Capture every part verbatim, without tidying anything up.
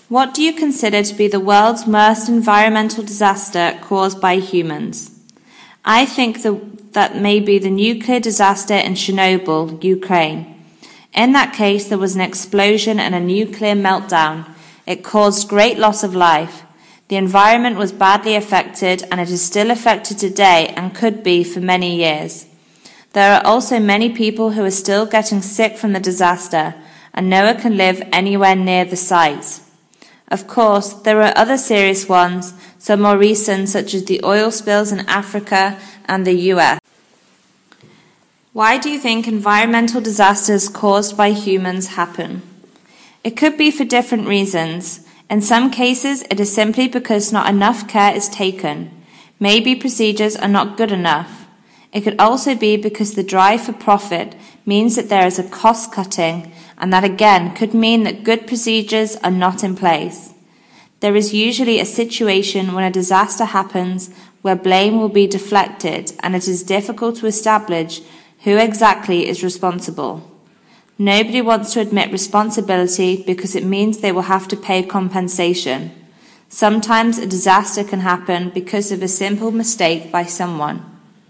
What do you consider to be the world's worst environmental disaster caused by humans? I think the, that may be the nuclear disaster in Chernobyl, Ukraine. In that case, there was an explosion and a nuclear meltdown. It caused great loss of life. The environment was badly affected, and it is still affected today and could be for many years. There are also many people who are still getting sick from the disaster, and no one can live anywhere near the site. Of course, there are other serious ones, some more recent, such as the oil spills in Africa and the U S. Why do you think environmental disasters caused by humans happen? It could be for different reasons. In some cases, it is simply because not enough care is taken. Maybe procedures are not good enough. It could also be because the drive for profit means that there is a cost cutting, and that again could mean that good procedures are not in place. There is usually a situation when a disaster happens where blame will be deflected, and it is difficult to establish who exactly is responsible. Nobody wants to admit responsibility because it means they will have to pay compensation. Sometimes a disaster can happen because of a simple mistake by someone.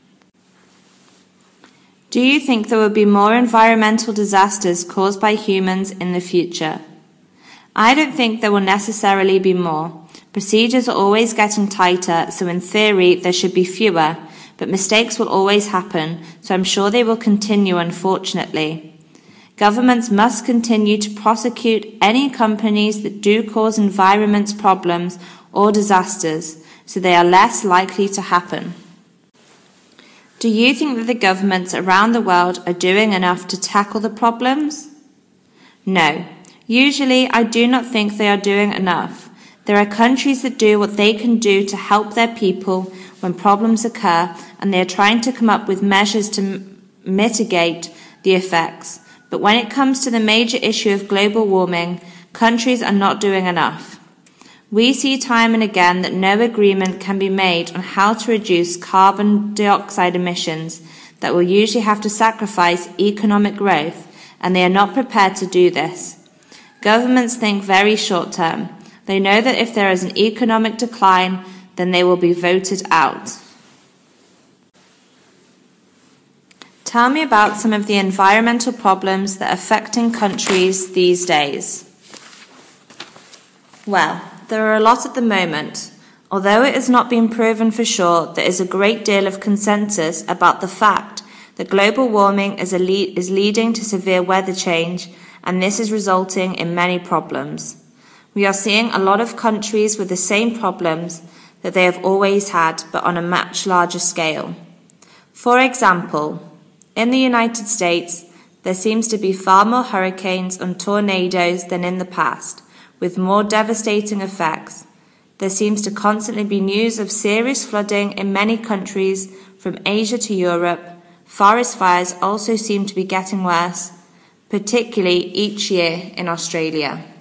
Do you think there will be more environmental disasters caused by humans in the future? I don't think there will necessarily be more. Procedures are always getting tighter, so in theory there should be fewer, but mistakes will always happen, so I'm sure they will continue, unfortunately. Governments must continue to prosecute any companies that do cause environment problems or disasters, so they are less likely to happen. Do you think that the governments around the world are doing enough to tackle the problems? No. Usually, I do not think they are doing enough. There are countries that do what they can do to help their people when problems occur, and they are trying to come up with measures to m- mitigate the effects. But when it comes to the major issue of global warming, countries are not doing enough. We see time and again that no agreement can be made on how to reduce carbon dioxide emissions, that will usually have to sacrifice economic growth, and they are not prepared to do this. Governments think very short term. They know that if there is an economic decline, then they will be voted out. Tell me about some of the environmental problems that are affecting countries these days. Well, there are a lot at the moment. Although it has not been proven for sure, there is a great deal of consensus about the fact that global warming is, a le- is leading to severe weather change, and this is resulting in many problems. We are seeing a lot of countries with the same problems that they have always had, but on a much larger scale. For example, in the United States, there seems to be far more hurricanes and tornadoes than in the past, with more devastating effects. There seems to constantly be news of serious flooding in many countries, from Asia to Europe. Forest fires also seem to be getting worse, particularly each year in Australia.